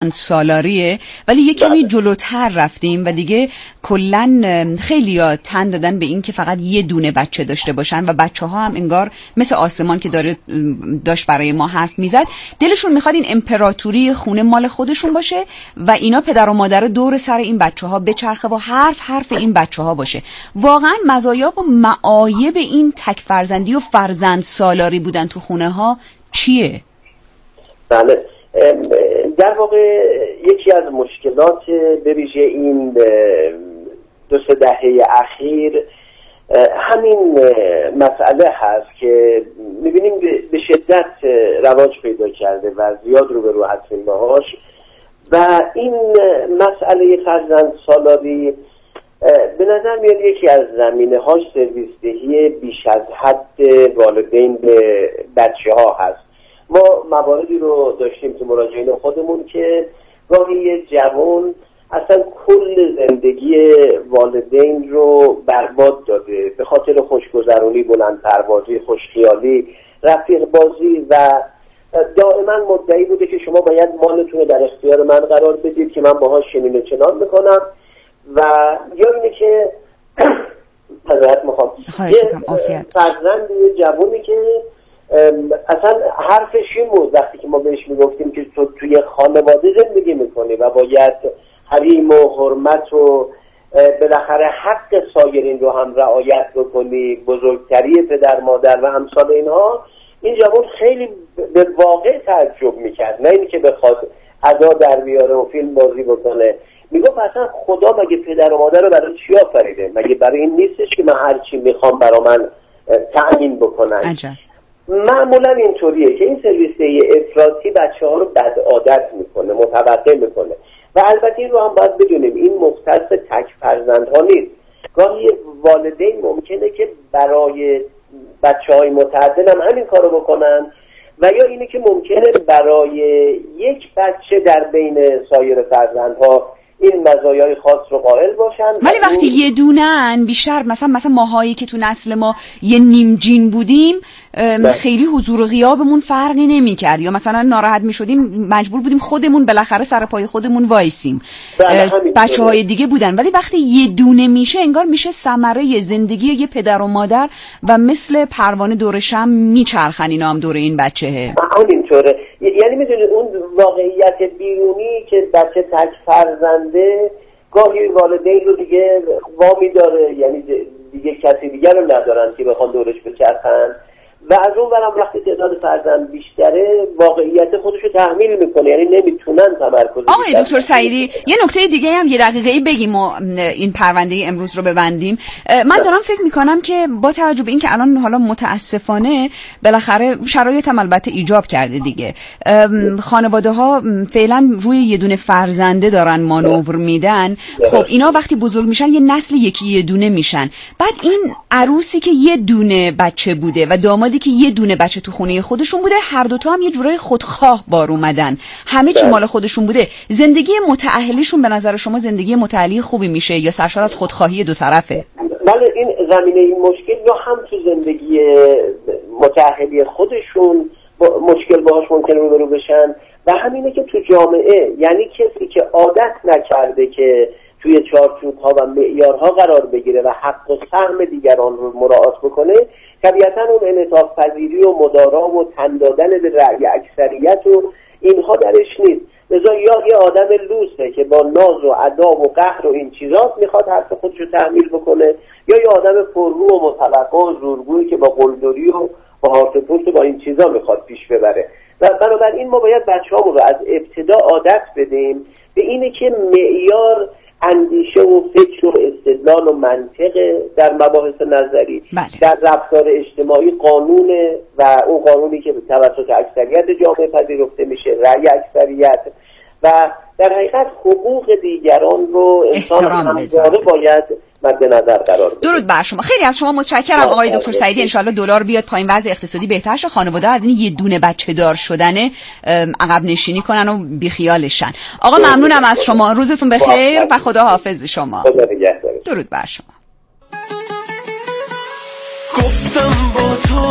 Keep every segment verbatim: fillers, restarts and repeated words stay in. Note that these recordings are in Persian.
سالاریه، ولی یه کمی جلوتر رفتیم و دیگه کلن خیلی‌ها تن دادن به این که فقط یه دونه بچه داشته باشن و بچه‌ها هم انگار مثل آسمان که داره داشت برای ما حرف میزد، دلشون میخواد این امپراتوری خونه مال خودشون باشه و اینا پدر و مادر دور سر این بچه‌ها بچرخه و حرف حرف این بچه‌ها باشه. واقعا مزایا و معایب این تک فرزندی و فرزند سالاری بودن تو خونه ها چیه؟ بله، در واقع یکی از مشکلات به ویژه این دو سه دهه اخیر همین مسئله هست که میبینیم به شدت رواج پیدا کرده و زیاد رو به رو هستیم باهاش و این مسئله فرزند سالاری به نظر میاد یکی از زمینه هاش سرویسدهی بیش از حد والدین به بچه ها هست. ما مواردی رو داشتیم تو مراجعین خودمون که گاهی یه جوان اصلا کل زندگی والدین رو برباد داده به خاطر خوشگذرونی، بلند پروازی، خوشخیالی، رفیق بازی و دائما مدعی بوده که شما باید مالتون رو در اختیار من قرار بدید که من باهاش چنین و چنان میکنم و یا اینه که حضرت میخوام یه فرزند یه جوانی که اصلا حرفش این بود وقتی که ما بهش میگفتیم که تو توی خانواده زندگی میکنی و باید حریم و حرمت و بالاخره حق سایرین رو هم رعایت بکنی، بزرگتری پدر مادر و امثال اینها، این جوان خیلی به واقع تعجب میکرد، نه اینی که بخواد ادا در بیاره و فیلم بازی بکنه. میگفت اصلا خدا مگه پدر و مادر رو برای چی آفریده؟ مگه برای این نیستش که من هر چی میخوام برا من تأمین بکنن؟ عجب. معمولا اینطوریه که این سرویسدهی افراطی بچه ها رو بد عادت میکنه، متوقع میکنه و البته این رو هم باید بدونیم این مختص تک فرزند ها نیست. گاهی والدین ممکنه که برای بچه های متعدد هم همین کارو بکنن و یا اینه که ممکنه برای یک بچه در بین سایر فرزندها این مزایای خاص رو قائل باشن. ولی وقتی یه دونن بیشتر مثلا مثلا ماهایی که تو نسل ما یه نیم جین بودیم خیلی حضور و غیابمون فرقی نمی کرد یا مثلا ناراحت می شدیم مجبور بودیم خودمون بالاخره سر پای خودمون وایسیم، بچه های دیگه بودن. ولی وقتی یه دونه میشه انگار میشه ثمره زندگی یه پدر و مادر و مثل پروانه دور شمع میچرخن اینا هم دور این بچهه. همینطوره، یعنی میدونید اون واقعیت بیرونی که بچه تک فرزنده گاهی والدین رو دیگه وامی داره، یعنی دیگه کسی دیگر رو ندارن که بخوان دورش بچرخن و از اون برم وقتی تعداد فرزند بیشتره واقعیت خودش رو تحمیل میکنه، یعنی نمیتونن تمرکز. آقای دکتر سعیدی یه نکته دیگه هم یه دقیقه‌ای بگیم و این پرونده امروز رو ببندیم. من دارم فکر میکنم که با توجه به این که الان حالا متاسفانه بالاخره شرایط هم البته ایجاب کرده دیگه، خانواده ها فعلا روی یه دونه فرزنده دارن مانور میدن. خب اینا وقتی بزرگ میشن یه نسل یکی یه دونه میشن، بعد این عروسی که یه دونه بچه بوده و دامادی که یه دونه بچه تو خونه خودشون بوده، هر دوتا هم یه جورای خودخواه بار اومدن، همه چی مال خودشون بوده. زندگی متأهلیشون به نظر شما زندگی متأهلی خوبی میشه یا سرشار از خودخواهی دو طرفه؟ بله، این زمینه این مشکل یا هم تو زندگی متأهلی خودشون با مشکل باهاش ممکنه روبرو بشن و همینه که تو جامعه، یعنی کسی که عادت نکرده که توی چارچوب‌ها و معیارها قرار بگیره و حق و سهم دیگران رو مراعات بکنه، طبیعتاً اون انعطاف پذیری و مدارا و تن دادن به رأی اکثریت و اینها درش نیست. لذا یا یه آدم لوسه که با ناز و ادا و قهر و این چیزات میخواد حرف خودش رو تحمیل بکنه، یا یه آدم پررو و متلقا و زورگویی که با قلدری و با هارت پوست و با این چیزا میخواد پیش ببره. و بنابراین ما باید بچه‌هامون رو از ابتدا عادت بدیم به اینه که معیار اندیشه و فکر و استدلال و منطق در مباحث نظری، بله. در رفتار اجتماعی قانونه و اون قانونی که توسط اکثریت جامعه پذیرفته میشه، رأی اکثریت و در حقیقت حقوق دیگران رو انسان همواره باید مد نظر قرار بده. درود بر شما. خیلی از شما متشکرم آقای دکتر سعیدی. ان شاءالله دلار بیاد پایین، وضع اقتصادی بهتر شه، خانواده از این یه دونه بچه دار شدنه عقب نشینی کنن و بیخیالشن. آقا ممنونم از شما، روزتون بخیر و خدا حافظ شما. خدا نگهدار. درود بر شما. گفتم با تو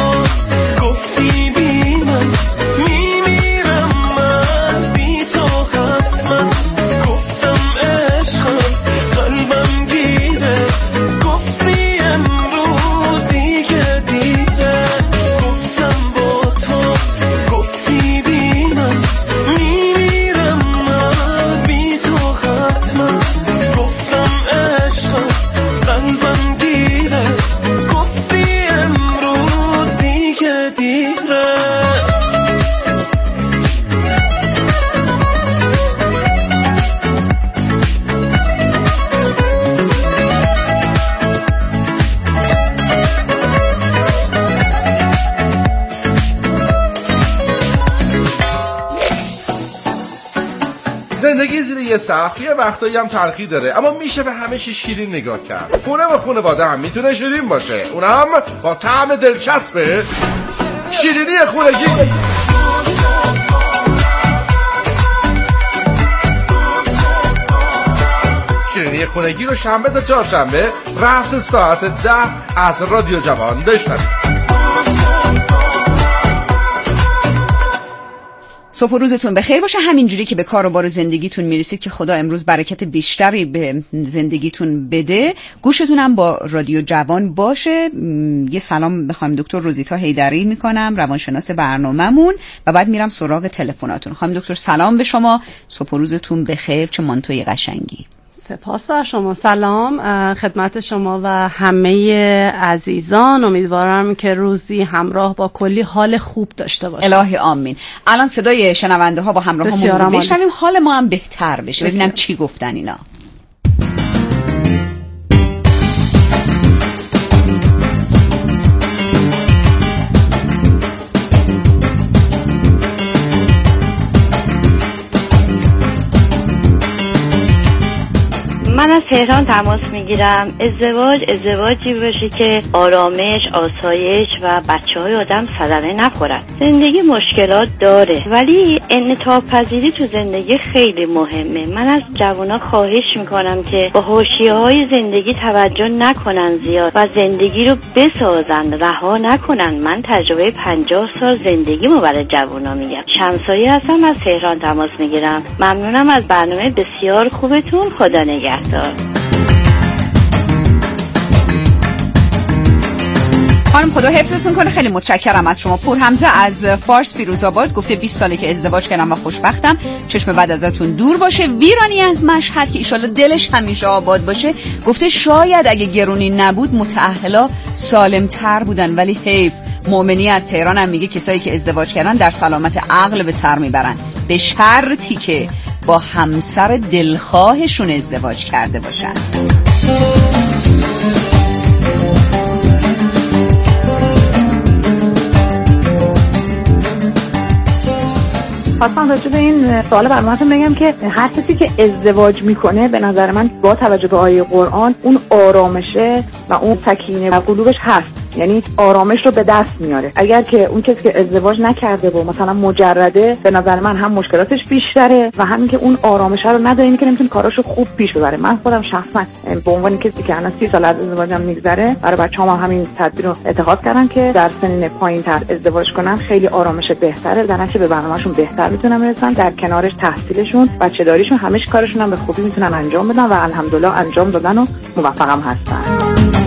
گفتی بی من میمیرم من بی تو حتما زندگی زیر یه سقف یه وقتایی هم تلخی داره، اما میشه به همه چی شیرین نگاه کرد. خونه و خانواده هم میتونه شیرین باشه، اونم با طعم دلچسبه شیرینی خونگی. شیرینی خونگی رو شنبه تا چهارشنبه رأس ساعت ده از رادیو جوان بشنوید. صبح و روزتون بخیر باشه، همینجوری که به کار و بار زندگیتون میرسید که خدا امروز برکت بیشتری به زندگیتون بده. گوشتون هم با رادیو جوان باشه. یه سلام بخوام دکتر روزیتا حیدری میکنم، روانشناس برنامه‌مون، و بعد میرم سراغ تلفناتون. خانم دکتر سلام به شما، صبح و روزتون بخیر، چه مانتوی قشنگی. سپاس بر شما. سلام خدمت شما و همه عزیزان. امیدوارم که روزی همراه با کلی حال خوب داشته باشیم. الهی آمین. الان صدای شنونده ها با همراه همون رو بشنویم، حال ما هم بهتر بشه، ببینم چی گفتن اینا. من از تهران تماس میگیرم. ازدواج ازدواجی باشه که آرامش، آسایش و بچه های آدم صدمه نخورد. زندگی مشکلات داره ولی انعطاف پذیری تو زندگی خیلی مهمه. من از جوانا خواهش میکنم که با حاشیه‌های زندگی توجه نکنن زیاد و زندگی رو بسازن، رها نکنن. من تجربه پنجاه سال زندگیمو برای جوانا میگم. شمسایی هستم، از تهران تماس میگیرم. ممنونم از برنامه بسیار خوبتون. خدا نگهدار. خانم خدا حفظتون کنه، خیلی متشکرم از شما. پور حمزه از فارس فیروزآباد گفته بیست ساله که ازدواج کردم و خوشبختم، چشم بد ازتون دور باشه. ویرانی از مشهد که ایشالله دلش همیشه آباد باشه گفته شاید اگه گرونی نبود متأهلا سالمتر بودن، ولی حیف. مؤمنی از تهران هم میگه کسایی که ازدواج کردن در سلامت عقل به سر میبرن، به شرطی که با همسر دلخواهشون ازدواج کرده باشن. خواستم راجع به این سوال برنامه‌تون بگم که هر کسی که ازدواج میکنه به نظر من با توجه به آیه قرآن اون آرامشه و اون سکینه و قلوبش هست، یعنی آرامش رو به دست میاره. اگر که اون کسی که ازدواج نکرده و مثلا مجرده، به نظر من هم مشکلاتش بیشتره و همین که اون آرامش رو نداره، اینکه نمیتونه کاراشو خوب پیش ببره. من خودم شخصا به عنوان کسی که الان سی سال از ازدواجم میگذره، برای بچه‌هام هم همین تدبیر رو اتخاذ کردم که در سنین پایین‌تر ازدواج کنن، خیلی آرامش بهتره، در نتیجه به برنامه‌شون بهتر میتونن برسن، در کنارش تحصیلشون، بچه‌داریشون، همه کارشون هم به خوبی میتونن انجام بدن و الحمدلله انجام دادن و موفقم هستن.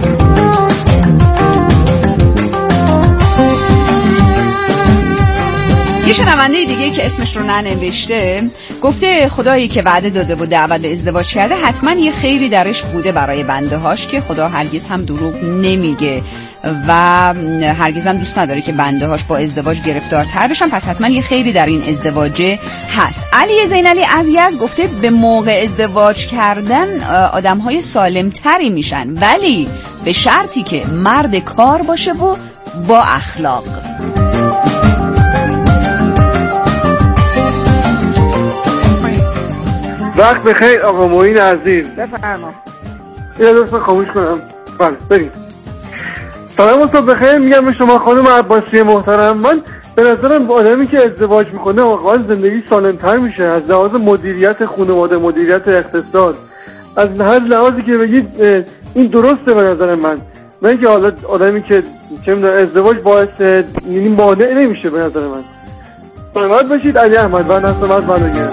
یه شنونده دیگه که اسمش رو ننوشته گفته خدایی که وعده داده و دعوت به ازدواج کرده حتما یه خیری درش بوده برای بنده هاش که خدا هرگز هم دروغ نمیگه و هرگز هم دوست نداره که بنده هاش با ازدواج گرفتارتر بشن، پس حتما یه خیری در این ازدواجه هست. علی زینالی از یزد گفته به موقع ازدواج کردن آدم های سالم تری میشن، ولی به شرطی که مرد کار باشه و با اخلاق. وقت بخیر آقا معین عزیز. بفرما. یه لحظه خاموش کنم. بله بریم. سلام و صبح بخیر میگم به شما خانم عباسی محترم. من به نظرم با آدمی که ازدواج میکنه واقعا زندگی سالمتر میشه، از لحاظ مدیریت خانواده، مدیریت اقتصاد، از هر لحاظی که بگید این درسته به نظر من. من که حالا آدمی که چه میدونم ازدواج باعث یعنی مانع نمیشه به نظر من. سلامت باشید. علی احمد من هستم از بلوگرد.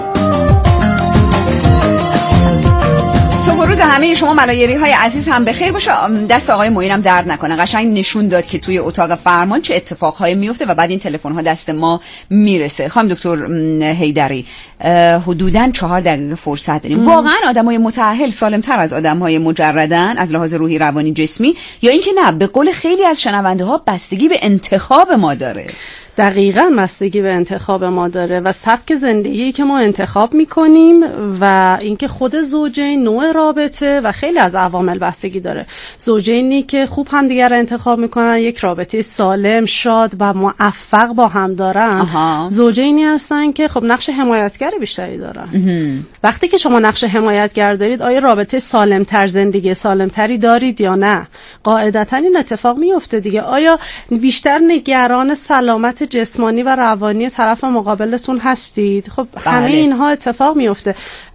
صبح و روز همه شما ملایری های عزیز هم بخیر باشه. دست آقای معینم درد نکنه، قشنگ نشون داد که توی اتاق فرمان چه اتفاقهایی میفته و بعد این تلفن ها دست ما میرسه. خانم دکتر حیدری، حدوداً چهار دقیقه فرصت داریم. ام. واقعا آدمای متأهل سالمتر از آدمهای مجردن از لحاظ روحی، روانی، جسمی، یا اینکه نه به قول خیلی از شنونده ها بستگی به انتخاب ما داره؟ دقیقاً بستگی به انتخاب ما داره و سبک زندگی که ما انتخاب میکنیم و اینکه خود زوجین، نوع رابطه و خیلی از عوامل بستگی داره. زوجینی که خوب هم دیگر انتخاب میکنن، یک رابطه سالم، شاد و موفق با هم دارن، آها. زوجینی هستن که خب نقش حمایتگر بیشتری دارن. امه. وقتی که شما نقش حمایتگر دارید، آیا رابطه سالمتر، زندگی سالمتری دارید یا نه؟ قاعدتاً این اتفاق میفته دیگه. آیا بیشتر نگران سلامت جسمانی و روانی طرف مقابلتون هستید؟ خب بله. همه اینها اتفاق میفته.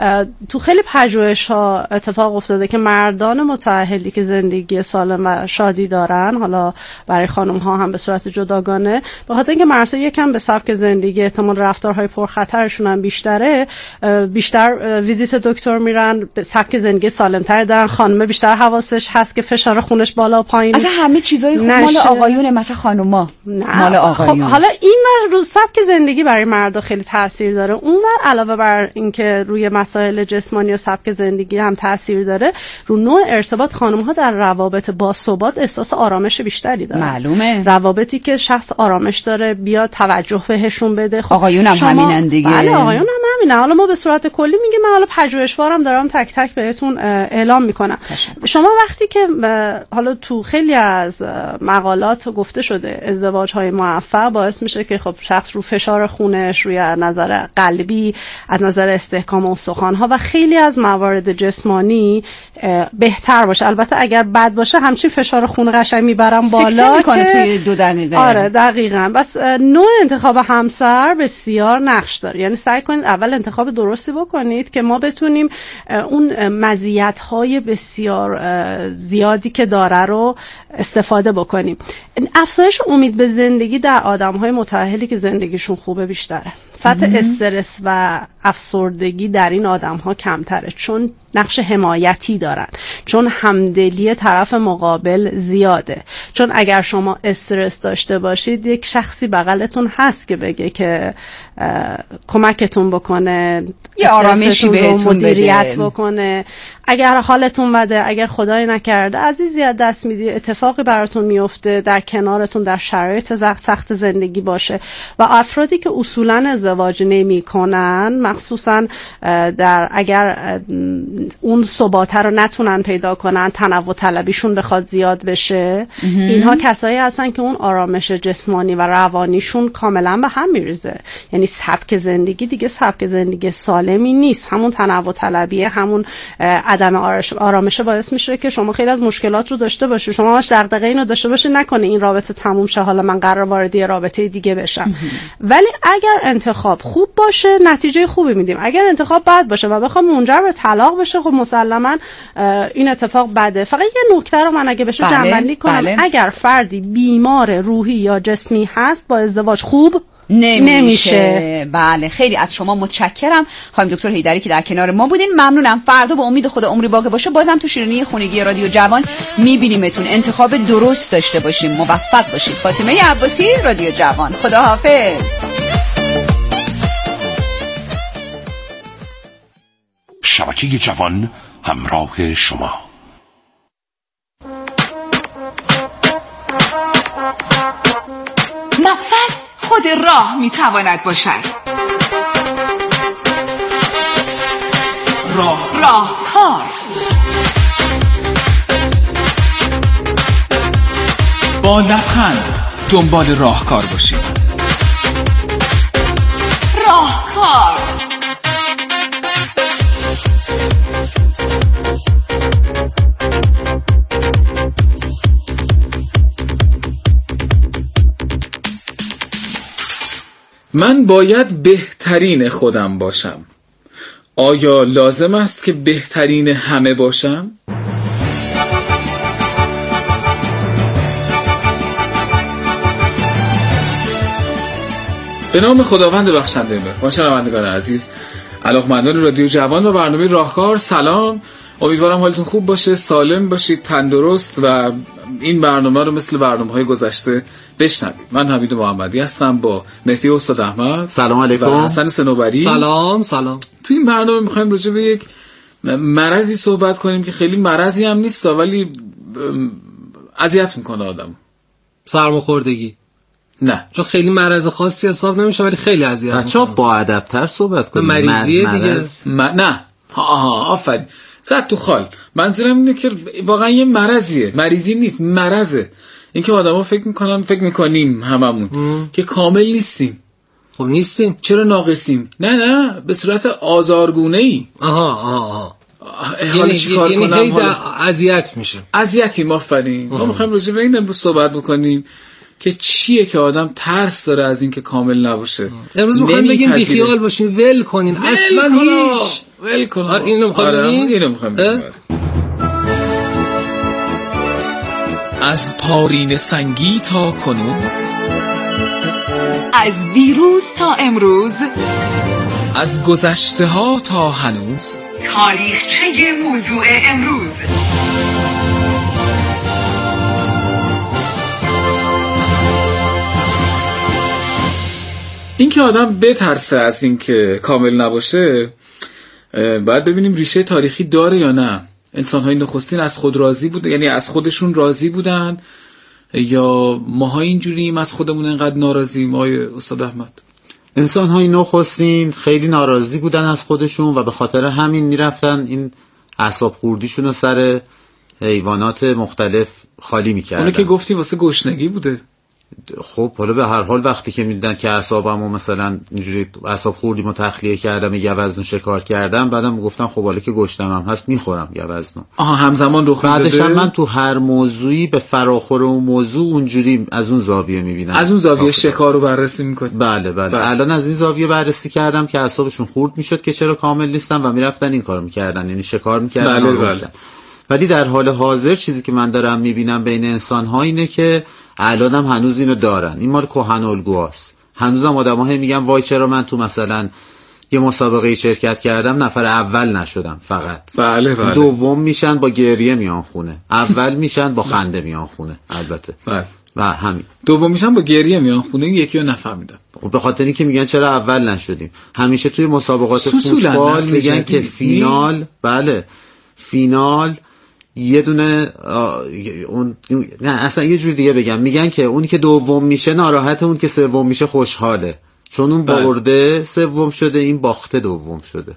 تو خیلی پژوهش‌ها اتفاق افتاده که مردان متأهلی که زندگی سالم و شادی دارن، حالا برای خانم‌ها هم به صورت جداگانه، به خاطر اینکه مردها یکم به سبک زندگی احتمال رفتارهای پرخطرشون هم بیشتره، بیشتر ویزیت دکتر میرن، به سبک زندگی سالم‌تر دارن. خانم بیشتر حواسش هست که فشار خونش بالا و پایین. اصلا همه چیزای خوب مال آقایونه، مثلا خانوما مال آقایون. خب حالا این ور رو سبک زندگی برای مردا خیلی تاثیر داره، اون ور علاوه بر اینکه روی مسائل جسمانی و سبک زندگی هم تاثیر داره، رو نوع ارتباط خانم‌ها در روابط باثبات احساس آرامش بیشتری دارن. معلومه. روابطی که شخص آرامش داره بیاد توجه بهشون بده. خب آقایون هم همینن دیگه. بله آقایون هم همینن. حالا ما به صورت کلی میگیم، من حالا پژوهشوارم دارم تک تک بهتون اعلام میکنم. شما وقتی که حالا تو خیلی از مقالات گفته شده ازدواج‌های موفق باعث میشه که خب شخص رو فشار خونش، روی نظر قلبی، از نظر استحکام استخوان‌ها و خیلی از موارد جسمانی بهتر باشه. البته اگر بد باشه همچین فشار خون قشنگ میبرم بالا میکنه توی دو دقیقه. آره دقیقاً. بس نوع انتخاب همسر بسیار نقش داره. یعنی سعی کنید اول انتخاب درستی بکنید که ما بتونیم اون مزیت‌های بسیار زیادی که داره رو استفاده بکنیم. افزایش امید به زندگی در آدم‌های متأهلی که زندگیشون خوبه بیشتره. سطح استرس و افسردگی در این آدم‌ها کمتره، چون نقش حمایتی دارن، چون همدلی طرف مقابل زیاده، چون اگر شما استرس داشته باشید یک شخصی بغلتون هست که بگه که کمکتون بکنه، یه آرامشی بهتون مدیریت بکنه. اگر حالتون بده، اگر خدای نکرده عزیزی از دست میدی، اتفاقی براتون میفته، در کنارتون در شرایط سخت زندگی باشه. و افرادی که اصولا ازدواج نمی کنن، مخصوصا در اگر اون ثبات رو نتونن پیدا کنن، تنوع طلبیشون بخواد زیاد بشه، اینها کسایی هستن که اون آرامش جسمانی و روانیشون کاملا به هم میریزه. یعنی سبک زندگی دیگه سبک زندگی سالمی نیست. همون تنوع طلبیه، همون عدم آرامش باعث میشه که شما خیلی از مشکلات رو داشته باشید. شما باش دغدغه اینو داشته باشید نکنه این رابطه تموم شه، حالا من قرار وارد یه رابطه دیگه بشم. ولی اگر انتخاب خوب باشه نتیجه خوبی میدیم. اگر انتخاب بد باشه و بخوام منجر به طلاق بشه، خب مسلما این اتفاق بده. فقط یه نکته رو من اگه بشه بله، جمع‌بندی کنم، بله. اگر فردی بیمار روحی یا جسمی هست با ازدواج خوب نمیشه. نمیشه. بله خیلی از شما متشکرم خانم دکتر حیدری که در کنار ما بودین. ممنونم. فردا با امید خدا عمری باقی باشه بازم تو شیرینی خونگی رادیو جوان میبینیمتون. انتخاب درست داشته باشیم. موفق باشید. فاطمه عباسی، رادیو جوان. خداحافظ. شبکه جوان همراه شما. مقصد خود راه میتواند باشد. راه راه کار با لبخند دنبال راهکار باشید. راهکار من باید بهترین خودم باشم. آیا لازم است که بهترین همه باشم؟ به نام خداوند بخشنده مهربان. شنوندگان عزیز، علاقه‌مندان رادیو جوان و برنامه راهکار، سلام. امیدوارم حالتون خوب باشه، سالم باشید، تندرست و این برنامه رو مثل برنامه‌های گذشته بشنوید. من حمید محمدی هستم با مهدی استاد احمد. سلام علیکم. و حسن صنوبری. سلام سلام. تو این برنامه می‌خوایم راجع به یک مرضی صحبت کنیم که خیلی مرضی هم نیست ولی اذیت میکنه آدم. سرماخوردگی. نه، چون خیلی مرض خاصی حساب نمیشه ولی خیلی اذیت میکنه. بچه‌ها با ادب‌تر صحبت کنید. مریضیه دیگه. م... نه آها آفرین زد تو خال. منظورم اینه که واقعا یه مرضیه، مریضی نیست، مرضه. اینکه آدما فکر میکنن فکر میکنیم هممون ام. که کامل نیستیم. خب نیستیم. چرا ناقصیم؟ نه نه به صورت آزارگونه‌ای. آها آها یعنی چیکار یعنی کنم؟ یعنی اذیت میشه. اذیتیم آفرین. ما میخوایم راجع به این امروز صحبت بکنیم که چیه که آدم ترس داره از این که کامل نباشه. امروز میخوایم بگیم بی خیال باشین، ول کنین، اصلا هیچ ول کن. اینو میخوایم بگیم، اینو میخوایم بگیم. از پارین سنگی تا کنون، از دیروز تا امروز، از گذشته ها تا هنوز، تاریخچه موضوع امروز. این که آدم بترسه از این که کامل نباشه، باید ببینیم ریشه تاریخی داره یا نه. انسان‌های نخستین از خود راضی بودن، یعنی از خودشون راضی بودن، یا ماها اینجوریم از خودمون انقدر ناراضیم؟ آقای استاد احمد، انسان‌های نخستین خیلی ناراضی بودن از خودشون و به خاطر همین میرفتن این اعصاب خوردیشون رو سر حیوانات مختلف خالی میکردن. اونو که گفتی واسه گشنگی بوده. خب حالا به هر حال وقتی که میدیدن که اعصابمو مثلا اینجوری اعصاب خوردیمو تخلیه کردم، گوزنو شکار کردم، بعدم گفتم خب حالا که گشتمم هست میخورم گوزنو. آها همزمان رخ میداده. بعدش من تو هر موضوعی به فراخور اون موضوع اونجوری از اون زاویه میبینم، از اون زاویه شکار رو بررسی میکنی. بله, بله بله الان از این زاویه بررسی کردم که اعصابشون خورد میشد که چرا کامل نیستن و میرفتن این کارو میکردن، یعنی شکار میکردن. بله بله. ولی در حال حاضر چیزی که من دارم میبینم بین انسان‌ها اینه که الان هم هنوز اینو دارن. این مال کهن الگوست. هنوزم آدم‌ها میگن وای چرا من تو مثلا یه مسابقه شرکت کردم نفر اول نشدم فقط. بله بله. دوم میشن با گریه میان خونه، اول میشن با خنده میان خونه. البته بله. و همین دوم میشن با گریه میان خونه، یکی رو نفهمیدم. به خاطر اینکه میگن چرا اول نشدیم. همیشه توی مسابقات فوتبال میگن که فینال نیست. بله فینال یه دونه اون نه اصلا یه جور دیگه بگم، میگن که اونی که دوم میشه ناراحته، اون که سوم میشه خوشحاله، چون اون برده سوم شده، این باخته دوم شده.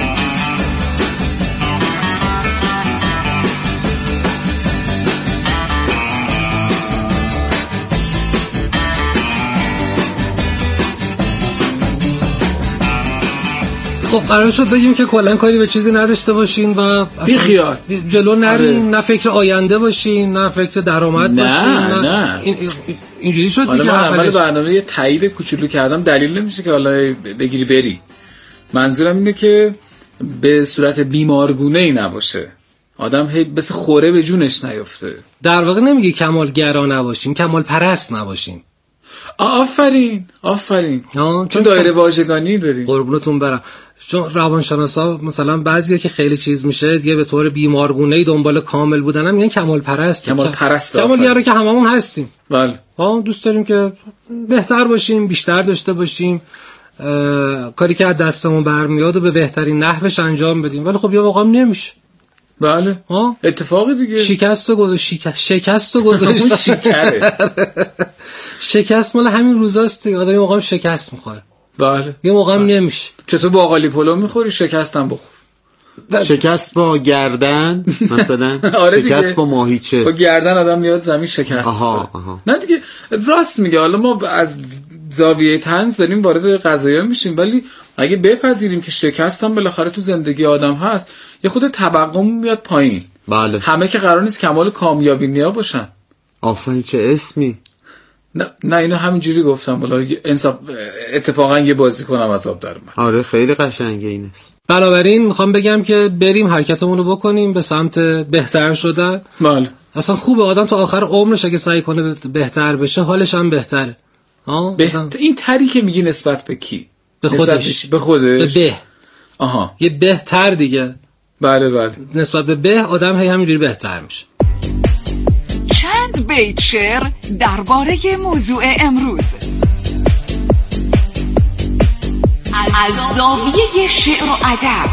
خب قرار شد بگیم که کلا کاری به چیزی نداشته باشین و بی خیال جلو نرین. نه فکر آینده باشین، نه فکر درآمد نه باشین. نه نه این اینجوری شد دیگه. من اول برنامه یه تایید کوچولو کردم، دلیل نمیشه که حالا بگیری بری. منظورم اینه که به صورت بیمارگونه‌ای نباشه، آدم هی بس خوره به جونش نیفته. در واقع نمیگه کمال گرا نباشیم، کمال پرست نباشیم. آفرین آفرین. چون دایره واژگانی داریم. قربونتون برم. چون روانشناسا مثلا بعضیا که خیلی چیز میشه دیگه به طور بیمارگونه‌ای دنبال کامل بودن هم میگن کمال پرست. کمال پرست. کمال گرا که هممون هستیم. بله. ها دوست داریم که بهتر باشیم، بیشتر داشته باشیم، کاری که از دستمون برمیاد و به بهترین نحوش انجام بدیم، ولی خب یه موقع نمیشه. بله. ها اتفاقی دیگه. شکست و گذاشت شکست شکست و گذاشت شکره. شکست مال همین روزاست دیگه، آدم موقع شکست میخوره. بله. یه موقع هم نمیشه. چطور باقالی پلو میخوری شکستم بخور؟ شکست با گردن مثلا. آره شکست با ماهیچه. با گردن آدم میاد زمین شکست. آها آها. نه دیگه راست میگه. حالا ما از زاویه طنز داریم وارد قضایا میشیم، ولی اگه بپذیریم که شکست هم بالاخره تو زندگی آدم هست، یه خود توقعمون میاد پایین. بله. همه که قرار نیست کمال کامیابی نیا باشن. آفرین چه اسمی. نه نه اینو همینجوری گفتم، والا انصاف اتفاقا یه بازی کنم عذاب در من. آره خیلی قشنگه این اسم. بنابراین میخوام بگم که بریم حرکتمون رو بکنیم به سمت بهتر شدن. بله. اصلا خوبه آدم تا آخر عمرش اگه سعی کنه بهتر بشه حالش هم بهتره. ها بهت... این تری که میگی نسبت به کی؟ به خودش. به خودش. به به. آها. یه بهتر دیگه. بله بله. نسبت به به آدم هی همینجوری بهتر میشه. چند بیت شعر درباره موضوع امروز از زاویه شعر و ادب.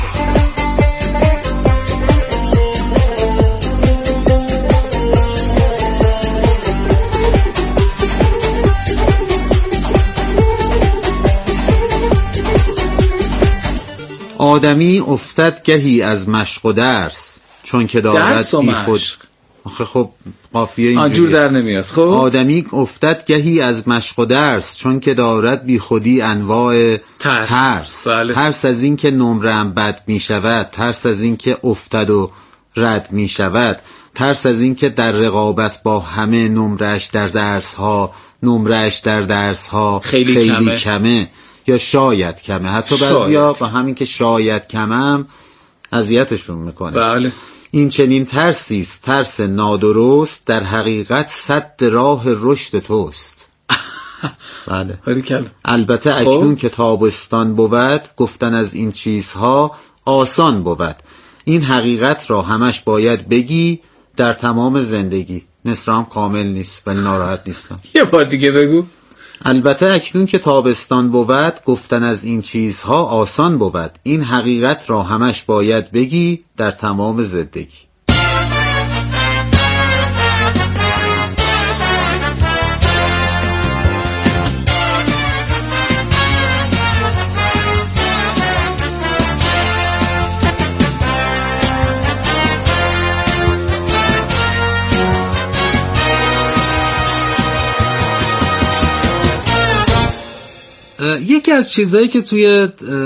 آدمی افتد گهی از مشق و درس، چون که دارد بی خود. آخه خب قافیه اینجوریه، آنجور در نمیاد. خب آدمی افتد گهی از مشق و درس، چون که دارد بی خودی انواع ترس. ترس, بله. ترس از این که نمرم بد می شود، ترس از این که افتد و رد می شود، ترس از این که در رقابت با همه نمرش در درس ها نمرش در درس ها خیلی, خیلی کمه. کمه یا شاید کمه. حتی بعضیا با همین که شاید کمم اذیتشون میکنه. بله. این چنین ترسی است، ترس نادرست، در حقیقت سد راه رشد توست. بله. البته اکنون که تابستان بود، گفتن از این چیزها آسان بود. این حقیقت را همش باید بگی در تمام زندگی. نصرام کامل نیست ولی ناراحت نیستم. یه بار دیگه بگو. البته اکنون که تابستان بود، گفتن از این چیزها آسان بود. این حقیقت را همش باید بگی در تمام زندگی. یکی از چیزایی که توی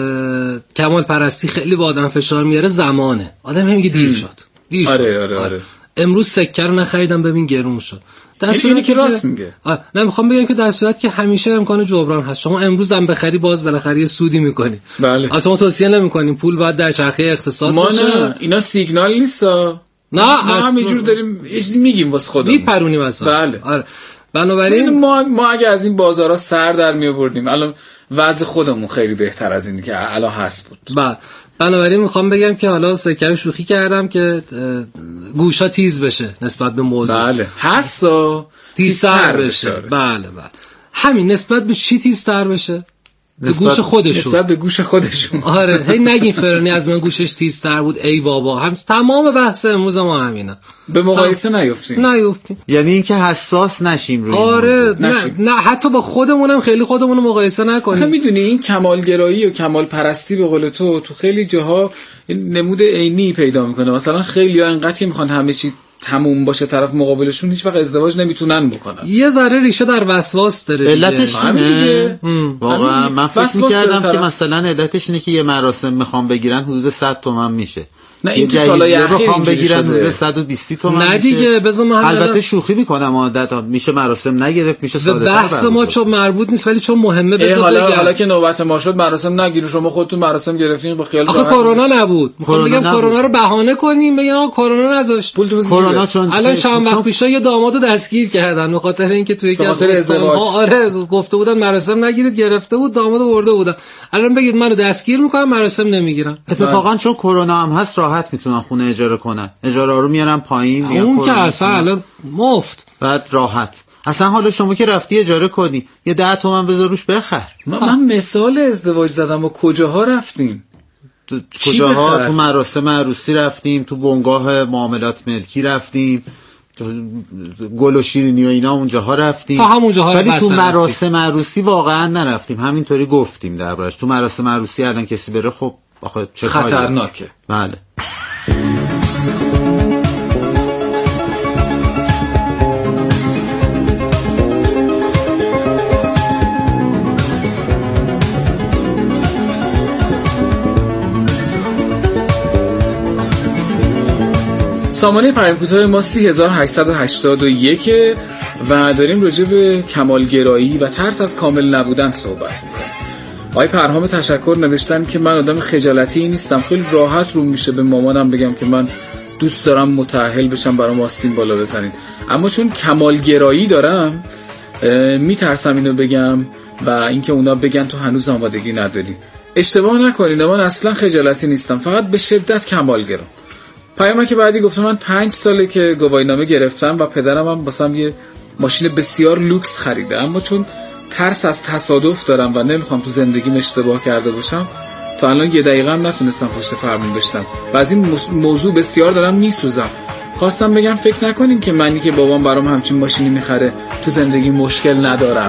کمال پرستی خیلی با آدم فشار میاره زمانه. آدم میگه دیر شد. دیر آره شد. آره آره. امروز سکه رو نخریدم ببین گرون شد. در صورتی که راست میگه. نه میخوام بگم که در صورتی که همیشه امکان جبران هست. شما امروز هم بخری باز بالاخره یه سودی میکنی. بله. البته ما توصیه نمیکنیم پول باید در چرخه اقتصاد ما باشه. نه اینا سیگنال نیستا. نه ما اصلا همینجور داریم یه چیزی میگیم واسه خودمون. میپرونیم اصلا. بله. آره. بنابراین ما ما اگه از این بازارها سر در می آوردیم الان وضع خودمون خیلی بهتر از این که الان هست بود. بله. بنابراین میخوام بگم که حالا سکر شوخی کردم که گوشا تیز بشه نسبت به موضوع. بله. حسا تیزتر بشه. بله بله. همین نسبت به چی تیزتر بشه؟ به گوش خودشون. نسبت به گوش خودشون. آره هی نگین فرانی از من گوشش تیزتر بود ای بابا. هم تمام بحث امروز ما همینه. به مقایسه نیفتیم. نیفتیم. یعنی اینکه حساس نشیم روی آره نه, نه حتی با خودمونم خیلی خودمون رو مقایسه نکنیم. آخه میدونی این کمالگرایی و کمال پرستی به قول تو تو خیلی جاها نمود عینی پیدا میکنه. مثلا خیلی‌ها اینقدر که میخوان همه چی تموم باشه طرف مقابلشون هیچ وقت ازدواج نمیتونن بکنن. یه ذره ریشه در وسواس داره. علتش اینه واقعا. من فکر می‌کردم که مثلا علتش اینه که یه مراسم میخوام بگیرن حدود صد تومن میشه. نه این تو سالای اخیر میخوام بگیرن حدود صد و بیست تومن نه دیگه بذار من البته شوخی میکنم عادت میشه مراسم نگرفت میشه ساده تر. بحث ما چون مربوط نیست ولی چون مهمه بذار حالا حالا که نوبت ما شد مراسم نگیرین شما خودتون مراسم گرفتین با خیال. آخه کرونا نبود. میخوام بگم کرونا رو بهانه کنیم بگن آقا کرونا نذاشت. کرونا چون الان چند وقت پیش یه دامادو دستگیر کردن به خاطر اینکه توی یکی از استان‌ها آره گفته بودن مراسم نگیرید گرفته بود دامادو برده بودن. الان بگید منو دستگیر میکنن مراسم نمیگیرن. اتفاقا چون کرونا هم هست راحت میتونن خونه اجاره کنن. اجاره رو میارن پایین. اون که اصلا الان مفت. بعد راحت. اصلا حالا شما که رفتی اجاره کنی یه ده تومن بذار روش بخر. من, من مثال ازدواج زدم و کجاها رفتیم؟ کجاها؟ تو مراسم عروسی رفتیم، تو بنگاه معاملات ملکی رفتیم، گل و شیرینی و اینا اونجاها رفتیم. تا همونجاها ولی تو مراسم عروسی واقعا نرفتیم. همینطوری گفتیم دربارش. تو مراسم عروسی الان کسی بره خب آخه چه خطرناکه. بله. سامانه پیام کوتاه ما سه هزار و هشتصد و هشتاد و یک و داریم راجع به کمالگرایی و ترس از کامل نبودن صحبت می‌کنیم. آقای پرهام تشکر نوشتن که من آدم خجالتی نیستم، خیلی راحت رو میشه به مامانم بگم که من دوست دارم متأهل بشم برام آستین بالا بزنین، اما چون کمالگرایی دارم میترسم اینو بگم و اینکه اونا بگن تو هنوز آمادگی نداری. اشتباه نکنین، من اصلا خجالتی نیستم، فقط به شدت کمالگرام. پیامک بعدی گفتم من پنج ساله که گواهینامه گرفتم و پدرم هم واسم یه ماشین بسیار لوکس خریده، اما چون ترس از تصادف دارم و نمیخوام تو زندگیم اشتباه کرده باشم تا الان یه دقیقه هم نتونستم پشت فرمون بشنم و از این موضوع بسیار دارم میسوزم. خواستم بگم فکر نکنین که منی که بابام برام همچین ماشینی میخره تو زندگی مشکل ندارم.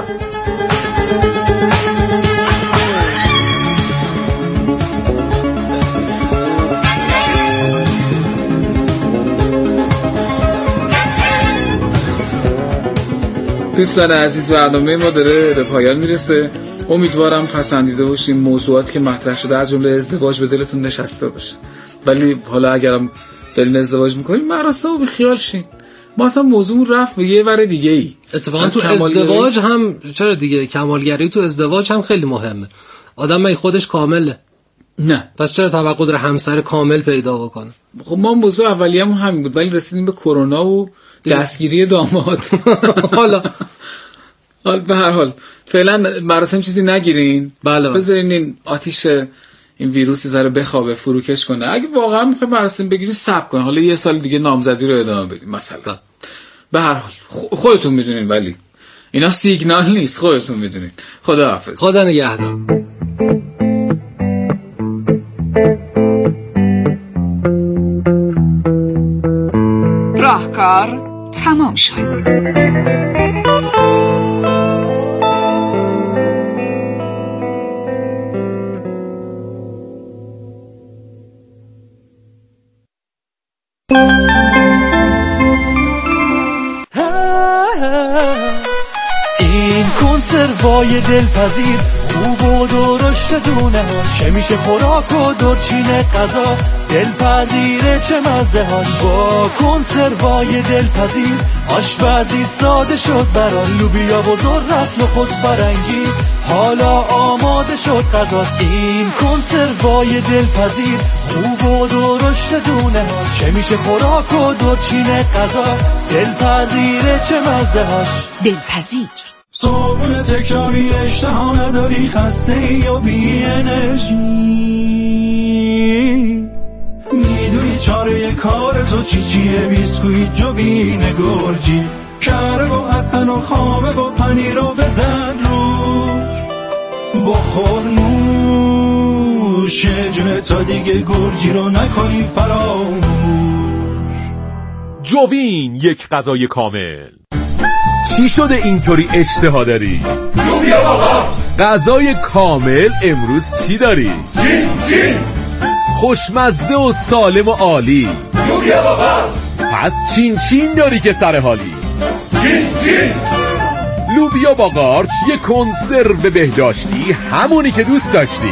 دوستان عزیز، برنامه ما داره به پایان میرسه. امیدوارم پسندیده باشین. موضوعاتی که مطرح شده از جمله ازدواج به دلتون نشسته باشه. ولی حالا اگرم دارین ازدواج میکنین مراسمو به خیال شین. ما اصلا موضوع رفت به یه ور دیگه ای. اتفاقا تو ازدواج هم چرا دیگه کمالگرایی تو ازدواج هم خیلی مهمه. آدم من خودش کامله. نه پس چرا توقع داره همسر کامل پیدا بکنه؟ خب ما موضوع اولیه‌مون همین بود ولی رسیدیم به کرونا و دستگیری داماد. حالا حالا به هر حال فعلا مراسم چیزی نگیرین. بله بذارین این آتیش این ویروسی ذره بخوابه، فروکش کنه. اگه واقعا میخوایم مراسم بگیرین صبر کنین، حالا یه سال دیگه نامزدی رو ادامه بدین مثلا. به هر حال خودتون میدونین، ولی اینا سیگنال نیست، خودتون میدونین. خدا حافظ. خدا نگهدار. راهکار تمام شد. این کنسروای دلپذیر خوب و درشت دونه هاش، چه میشه خوراک و دورچین غذا، دلپذیره چه مزه هاش. با کنسروای دلپذیر آشپزی ساده شد برای لوبیا و ذرت نخود فرنگی، حالا آماده شد غذاست. این کنسروای دلپذیر خوب و درشت دونه هاش، چه میشه خوراک و دورچین غذا، دلپذیره چه مزه هاش. دلپذیر صبح تکراری اشتها نداری، خسته یا بی انرژی، میدونی چاره کار تو چی چیه، بیسکویت جوبین گرجی، کره و حسن و خامه و پنیر رو بزن رو بخور نوش جونه تا دیگه گرجی رو نکنی فراموش. جوبین یک غذای کامل. چی شده اینطوری اشتها داری؟ لوبیا بابا. غذای کامل امروز چی داری؟ چین چین. خوشمزه و سالم و عالی. لوبیا بابا. پس چین چین داری که سر حالی. چین چین. لوبیا با قارچ، یه کنسرو بهداشتی، همونی که دوست داشتی.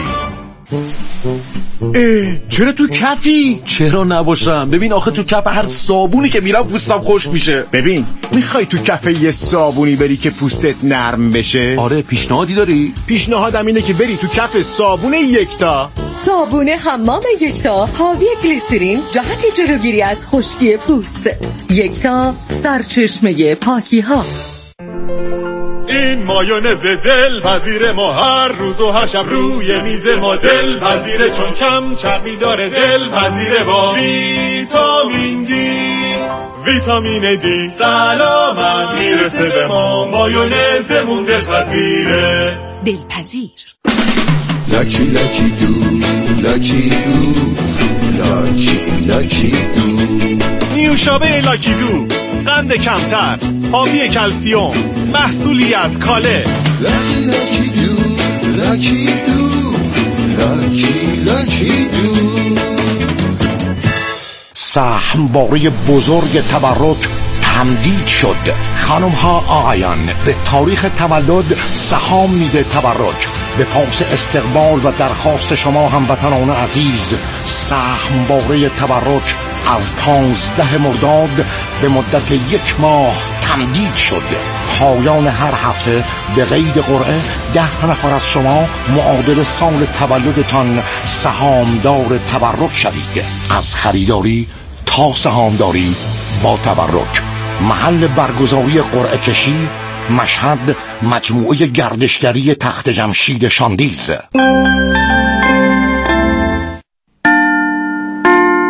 اه چرا تو کفی؟ چرا نباشم؟ ببین آخه تو کف هر صابونی که میرم پوستم خشک میشه. ببین میخوای تو کف یه صابونی بری که پوستت نرم بشه؟ آره پیشنهادی داری؟ پیشنهادم اینه که بری تو کف صابون یکتا. صابون حمام یکتا حاوی گلیسرین، جهت جلوگیری از خشکی پوست. یکتا سرچشمه پاکی ها. این مایونز دلپذیر ما هر روز و هر شب روی میز ما، دلپذیره چون کم چربی داره، دلپذیره با ویتامین دی، ویتامین دی سلامت میرسه به ما، مایونزمون دلپذیره. دلپذیر لکی لکی دو لکی دو لکی لکی دو نیوشابه لاکی دو، قند کمتر، حاوی کلسیوم، محصولی از کاله. لکی لکی دو لکی دو لکی لکی دو. سهمواره بزرگ تبرک تمدید شد. خانم ها آقایان، به تاریخ تولد سهام میده تبرک. به پاس استقبال و درخواست شما هموطنان عزیز، سهمواره تبرک از پانزده مرداد به مدت یک ماه تمدید شد. پایان هر هفته به قید قرعه ده نفر از شما معادل سال تولدتان سهامدار تبرک شوید. از خریداری تا سهامداری با تبرک. محل برگزاری قرعه کشی مشهد، مجموعه گردشگری تخت جمشید شاندیز.